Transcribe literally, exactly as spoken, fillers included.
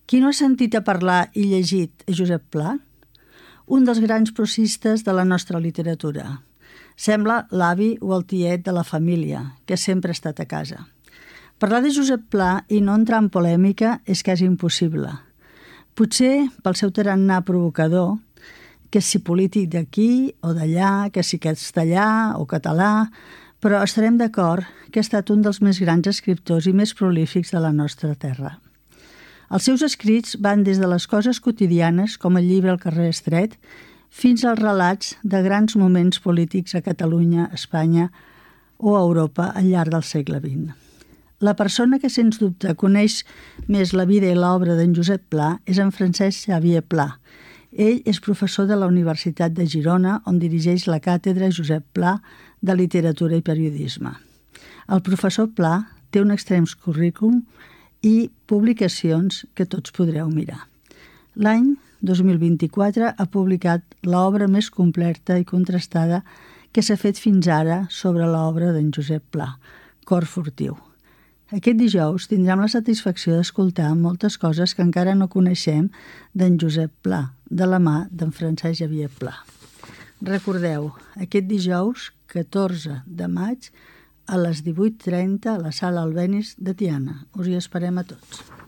Qui no ha sentit a parlar i llegit a Josep Pla? Un dels grans prosistes de la nostra literatura. Sembla l'avi o el tiet de la família, que sempre ha estat a casa. Parlar de Josep Pla i no entrar en polèmica és quasi impossible. Potser pel seu tarannà provocador, que si polític d'aquí o d'allà, que si castellà o català, però estarem d'acord que ha estat un dels més grans escriptors i més prolífics de la nostra terra. Els seus escrits van des de les coses quotidianes, com el llibre El carrer estret, fins als relats de grans moments polítics a Catalunya, Espanya o a Europa al llarg del segle vint. La persona que, sens dubte, coneix més la vida i l'obra d'en Josep Pla és en Francesc Xavier Pla. Ell és professor de la Universitat de Girona, on dirigeix la càtedra Josep Pla de Literatura i Periodisme. El professor Pla té un extrems currículum i publicacions que tots podreu mirar. L'any dos mil vint-i-quatre ha publicat l'obra més completa i contrastada que s'ha fet fins ara sobre l'obra d'en Josep Pla, Cor furtiu. Aquest dijous tindrem la satisfacció d'escoltar moltes coses que encara no coneixem d'en Josep Pla, de la mà d'en Francesc Xavier Pla. Recordeu, aquest dijous, catorze de maig, a les divuit trenta a la Sala Albéniz de Tiana. Us hi esperem a tots.